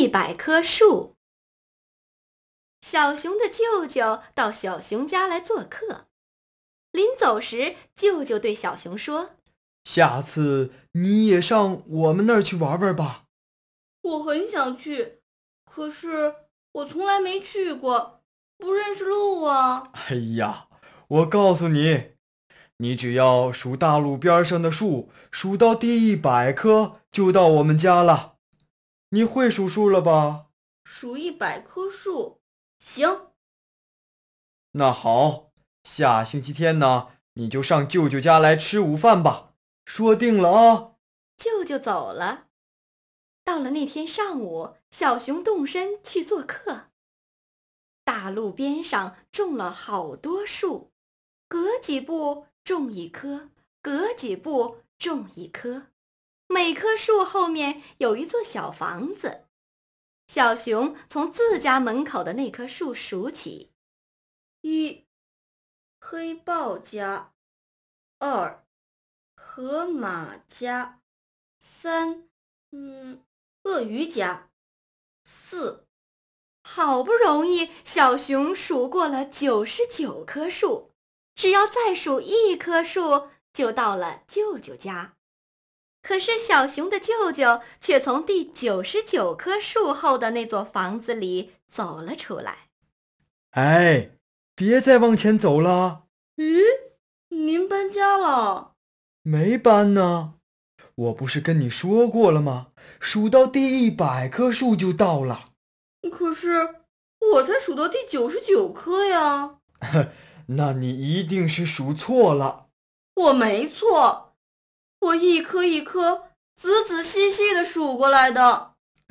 100棵树。小熊的舅舅到小熊家来做客，临走时，舅舅对小熊说： 下次你也上我们那儿去玩玩吧。 我很想去，可是我从来没去过，不认识路啊。 哎呀，我告诉你，你只要数大路边上的树，数到第100棵就到我们家了。你会数数了吧？ 数100棵树，行。 那好，下星期天呢，你就上舅舅家来吃午饭吧。说定了啊。 舅舅走了。到了那天上午，小熊动身去做客。大路边上种了好多树，隔几步种一棵，隔几步种一棵。每棵树后面有一座小房子。小熊从自家门口的那棵树数起：1. 黑豹家，2. 河马家，3. 鳄鱼家，4。 好不容易，小熊数过了99棵树，只要再数1棵树，就到了舅舅家。可是小熊的舅舅却从第99棵树后的那座房子里走了出来。 哎，别再往前走了。 咦，您搬家了？ 没搬呢，我不是跟你说过了吗？数到第100棵树就到了。 可是我才数到第99棵呀。 那你一定是数错了。 我没错，我一棵一棵仔仔细细地数过来的。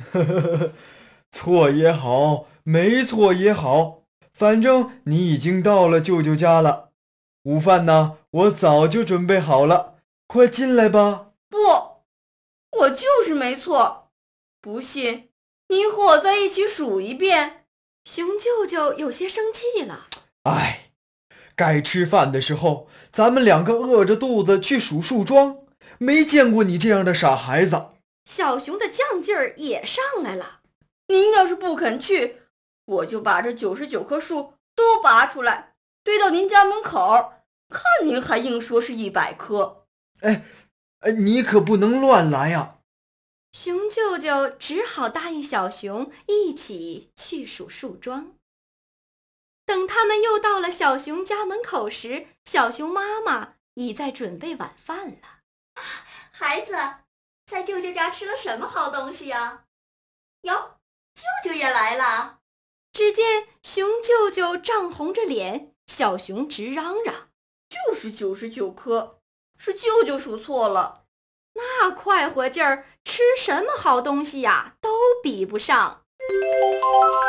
错也好，没错也好，反正你已经到了舅舅家了。午饭呢，我早就准备好了，快进来吧。 不，我就是没错。不信，您和我在一起数一遍。 熊舅舅有些生气了。 哎，该吃饭的时候，咱们2个饿着肚子去数树桩，没见过你这样的傻孩子。 小熊的犟劲儿也上来了。 您要是不肯去，我就把这99棵树都拔出来，堆到您家门口，看您还硬说是100棵。 哎，你可不能乱来呀。 熊舅舅只好答应小熊一起去数树桩。等他们又到了小熊家门口时，小熊妈妈已在准备晚饭了。 孩子，在舅舅家吃了什么好东西呀？哟，舅舅也来了。 只见熊舅舅涨红着脸，小熊直嚷嚷： 就是99棵，是舅舅数错了。 那快活劲儿，吃什么好东西呀，都比不上。